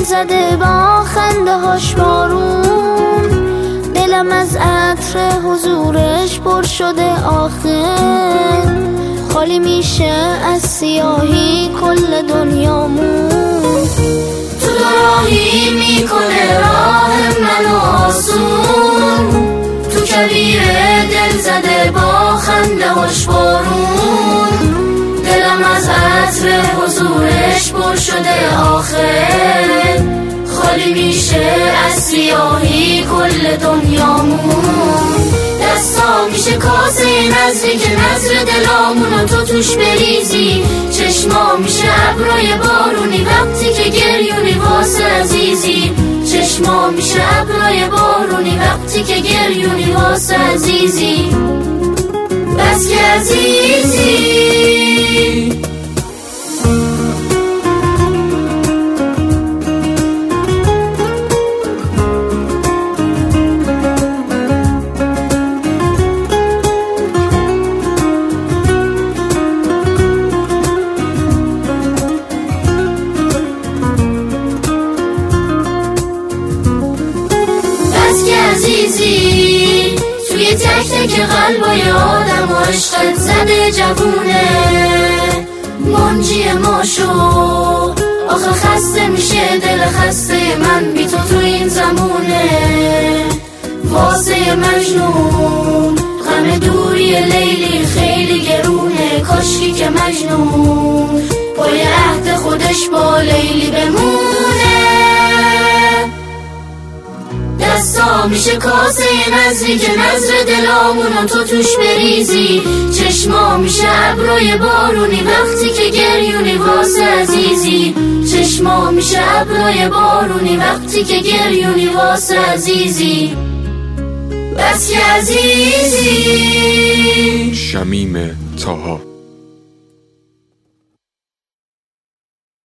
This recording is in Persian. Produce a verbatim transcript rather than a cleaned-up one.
زده با خنده هاش بارون، دلم از عطر حضورش پر شده آخر، خالی میشه از سیاهی کل دنیامون. تو راهی میکنه راه منو آسون، تو کویر دل زده با خنده هاش بارون، دلم از عطر حضورش پر شده آخر، خالی میشه از سیاهی کل دنیامون. دستا میشه کاسه نظری که نظر دلامونو تو توش بریزی، چشما میشه ابرای بارونی وقتی که گریونی واسه عزیزی، چشما میشه ابرای بارونی وقتی که گریونی واسه عزیزی، بس که عزیزی. عزیزی توی تک تک قلبای آدم و عشقت زده جوونه، منجی ما شو آخه خسته میشه دل خسته من بی تو تو این زمونه، واسه مجنون غم دوری لیلی خیلی گرونه، کاشکی که مجنون پای عهد خودش با لیلی بمونه. دستا میشه کاسه نظری که نظر دلامونو تو توش بریزی، چشما میشه ابرای بارونی وقتی که گریونی واسه عزیزی، چشما میشه ابرای بارونی وقتی که گریونی واسه عزیزی، بس که عزیزی. شمیم طاها.